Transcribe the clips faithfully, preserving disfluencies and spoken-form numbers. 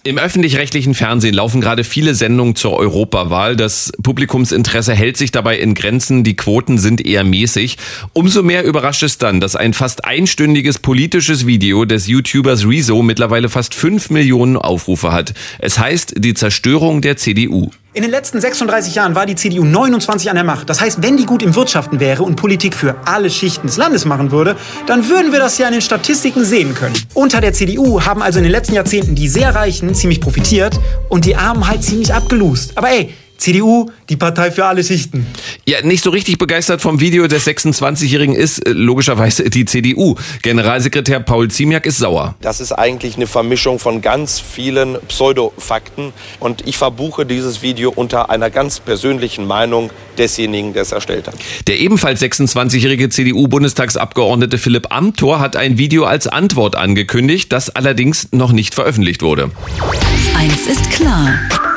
Im öffentlich-rechtlichen Fernsehen laufen gerade viele Sendungen zur Europawahl. Das Publikumsinteresse hält sich dabei in Grenzen, die Quoten sind eher mäßig. Umso mehr überrascht es dann, dass ein fast einstündiges politisches Video des YouTubers Rezo mittlerweile fast fünf Millionen Aufrufe hat. Es heißt die Zerstörung der C D U. In den letzten sechsunddreißig Jahren war die C D U neunundzwanzig an der Macht. Das heißt, wenn die gut im Wirtschaften wäre und Politik für alle Schichten des Landes machen würde, dann würden wir das ja in den Statistiken sehen können. Unter der C D U haben also in den letzten Jahrzehnten die sehr Reichen ziemlich profitiert und die Armen halt ziemlich abgelust. Aber ey, C D U, die Partei für alle Schichten. Ja, nicht so richtig begeistert vom Video des sechsundzwanzigjährigen ist äh, logischerweise die C D U. Generalsekretär Paul Ziemiak ist sauer. Das ist eigentlich eine Vermischung von ganz vielen Pseudofakten. Und ich verbuche dieses Video unter einer ganz persönlichen Meinung desjenigen, der es erstellt hat. Der ebenfalls sechsundzwanzigjährige C D U-Bundestagsabgeordnete Philipp Amthor hat ein Video als Antwort angekündigt, das allerdings noch nicht veröffentlicht wurde. Eins ist klar.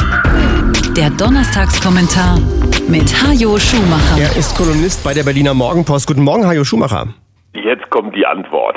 Der Donnerstagskommentar mit Hajo Schumacher. Er ist Kolumnist bei der Berliner Morgenpost. Guten Morgen, Hajo Schumacher. Jetzt kommt die Antwort.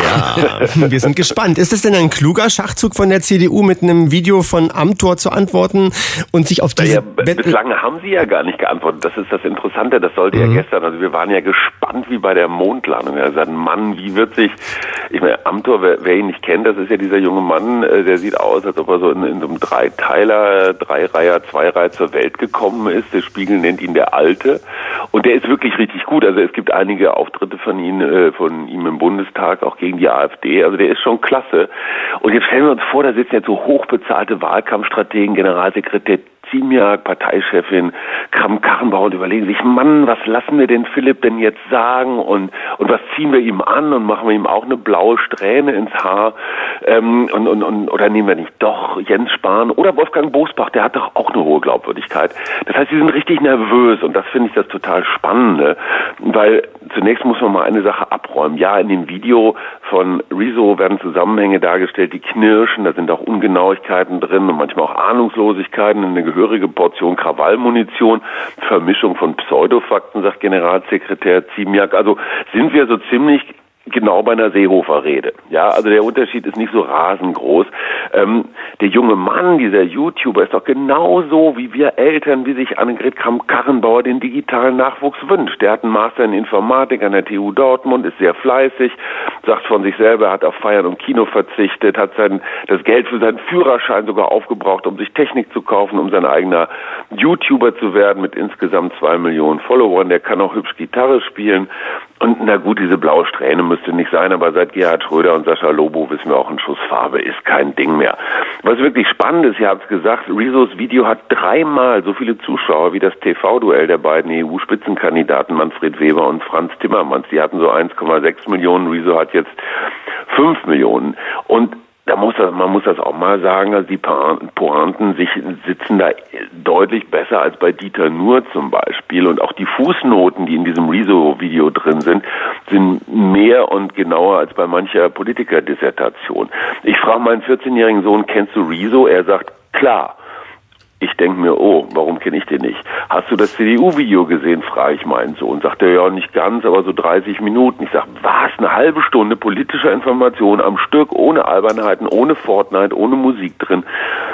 Ja, wir sind gespannt. Ist es denn ein kluger Schachzug von der C D U, mit einem Video von Amthor zu antworten und sich auf diese... Ja, bislang haben sie ja gar nicht geantwortet. Das ist das Interessante, das sollte mhm. ja gestern, also wir waren ja gespannt wie bei der Mondlandung. Wir haben gesagt, Mann, wie wird sich... Ich meine, Amthor, wer, wer ihn nicht kennt, das ist ja dieser junge Mann, der sieht aus, als ob er so in, in so einem Dreiteiler, Dreireiher, Zweireiher zur Welt gekommen ist. Der Spiegel nennt ihn der Alte. Und der ist wirklich richtig gut. Also es gibt einige Auftritte von ihm, von ihm im Bundestag, auch gegen die AfD. Also der ist schon klasse. Und jetzt stellen wir uns vor, da sitzen jetzt so hochbezahlte Wahlkampfstrategen, Generalsekretär Ziemiak, Parteichefin Kramp-Karrenbauer und überlegen sich, Mann, was lassen wir denn Philipp denn jetzt sagen und und was ziehen wir ihm an und machen wir ihm auch eine blaue Strähne ins Haar ähm, und, und, und oder nehmen wir nicht doch Jens Spahn oder Wolfgang Bosbach, der hat doch auch eine hohe Glaubwürdigkeit. Das heißt, sie sind richtig nervös und das finde ich das total Spannende, weil zunächst muss man mal eine Sache abräumen. Ja, in dem Video von Rezo werden Zusammenhänge dargestellt, die knirschen, da sind auch Ungenauigkeiten drin und manchmal auch Ahnungslosigkeiten, eine gehörige Portion Krawallmunition, Vermischung von Pseudofakten, sagt Generalsekretär Ziemiak. Also sind wir so ziemlich genau bei einer Seehofer-Rede. Ja, also der Unterschied ist nicht so rasend groß. Ähm, der junge Mann, dieser YouTuber, ist doch genauso wie wir Eltern, wie sich Annegret Kramp-Karrenbauer den digitalen Nachwuchs wünscht. Der hat einen Master in Informatik an der T U Dortmund, ist sehr fleißig, sagt von sich selber, er hat auf Feiern und Kino verzichtet, hat sein, das Geld für seinen Führerschein sogar aufgebraucht, um sich Technik zu kaufen, um sein eigener YouTuber zu werden mit insgesamt zwei Millionen Followern. Der kann auch hübsch Gitarre spielen. Und na gut, diese blaue Strähne müsste nicht sein, aber seit Gerhard Schröder und Sascha Lobo wissen wir auch, ein Schuss Farbe ist kein Ding mehr. Was wirklich spannend ist, ihr habt es gesagt, Rezos Video hat dreimal so viele Zuschauer wie das T V-Duell der beiden E U-Spitzenkandidaten Manfred Weber und Franz Timmermans. Die hatten so eins Komma sechs Millionen, Rezo hat jetzt fünf Millionen. Und da muss das, man muss das auch mal sagen, also die Pointen sich, sitzen da deutlich besser als bei Dieter Nuhr zum Beispiel. Und auch die Fußnoten, die in diesem Rezo-Video drin sind, sind mehr und genauer als bei mancher Politikerdissertation. Ich frage meinen vierzehnjährigen Sohn, kennst du Rezo? Er sagt, klar. Ich denke mir, oh, warum kenne ich den nicht? Hast du das C D U-Video gesehen, frage ich meinen Sohn. Sagt er, ja, nicht ganz, aber so dreißig Minuten. Ich sage, was, eine halbe Stunde politischer Information am Stück, ohne Albernheiten, ohne Fortnite, ohne Musik drin.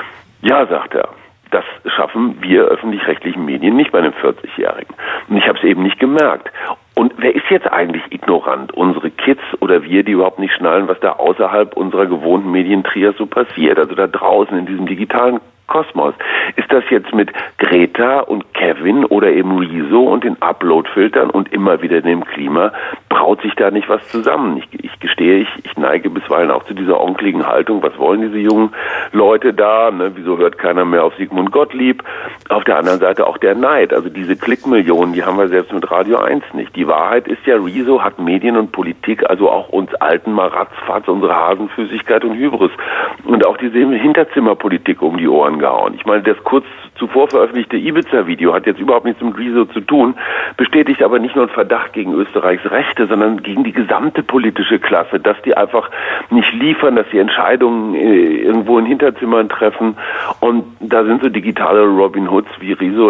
Ja, sagt er, das schaffen wir öffentlich-rechtlichen Medien nicht bei einem vierzigjährigen. Und ich habe es eben nicht gemerkt. Und wer ist jetzt eigentlich ignorant? Unsere Kids oder wir, die überhaupt nicht schnallen, was da außerhalb unserer gewohnten Medientrias so passiert? Also da draußen in diesem digitalen Kosmos. Ist das jetzt mit Greta und Kevin oder eben Rezo und den Upload-Filtern und immer wieder dem Klima, braut sich da nicht was zusammen? Ich, ich gestehe, ich, ich neige bisweilen auch zu dieser onkeligen Haltung. Was wollen diese jungen Leute da? Ne? Wieso hört keiner mehr auf Sigmund Gottlieb? Auf der anderen Seite auch der Neid. Also diese Klickmillionen, die haben wir selbst mit Radio eins nicht. Die Wahrheit ist ja, Rezo hat Medien und Politik, also auch uns Alten mal ratzfatz unsere Hasenfüßigkeit und Hybris und auch diese Hinterzimmerpolitik um die Ohren gehauen. Ich meine, das kurz zuvor veröffentlichte Ibiza-Video hat jetzt überhaupt nichts mit Rezo zu tun, bestätigt aber nicht nur einen Verdacht gegen Österreichs Rechte, sondern gegen die gesamte politische Klasse, dass die einfach nicht liefern, dass die Entscheidungen äh, irgendwo in Hinterzimmern treffen und da sind so digitale Robin Hoods wie Rezo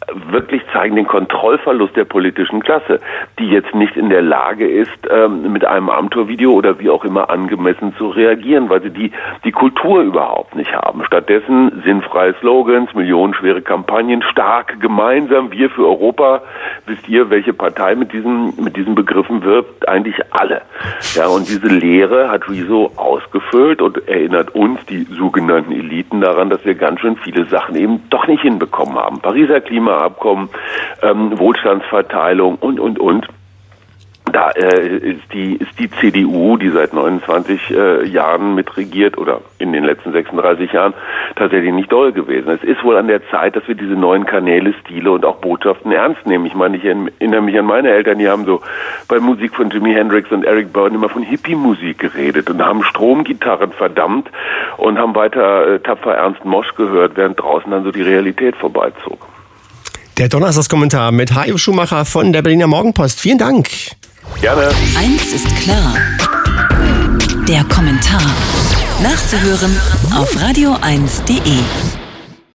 wirklich zeigen den Kontrollverlust der politischen Klasse, die jetzt nicht in der Lage ist, ähm, mit einem Amtor-Video oder wie auch immer angemessen zu reagieren, weil sie die, die Kultur überhaupt nicht haben. Stattdessen sinnfreie Slogans, millionenschwere Kampagnen, stark gemeinsam, wir für Europa. Wisst ihr, welche Partei mit diesen, mit diesen Begriffen wirbt? Eigentlich alle. Ja, und diese Lehre hat Rezo ausgefüllt und erinnert uns, die sogenannten Eliten, daran, dass wir ganz schön viele Sachen eben doch nicht hinbekommen haben. Pariser Klimaabkommen, ähm, Wohlstandsverteilung und, und, und. Da äh, ist die ist die C D U, die seit neunundzwanzig äh, Jahren mitregiert oder in den letzten sechsunddreißig Jahren tatsächlich nicht doll gewesen. Es ist wohl an der Zeit, dass wir diese neuen Kanäle, Stile und auch Botschaften ernst nehmen. Ich meine, ich erinnere mich an meine Eltern, die haben so bei Musik von Jimi Hendrix und Eric Burdon immer von Hippie-Musik geredet und haben Stromgitarren verdammt und haben weiter äh, tapfer Ernst Mosch gehört, während draußen dann so die Realität vorbeizog. Der Donnerstagskommentar mit Hajo Schumacher von der Berliner Morgenpost. Vielen Dank. Gerne. Eins ist klar. Der Kommentar. Nachzuhören auf radio eins punkt de.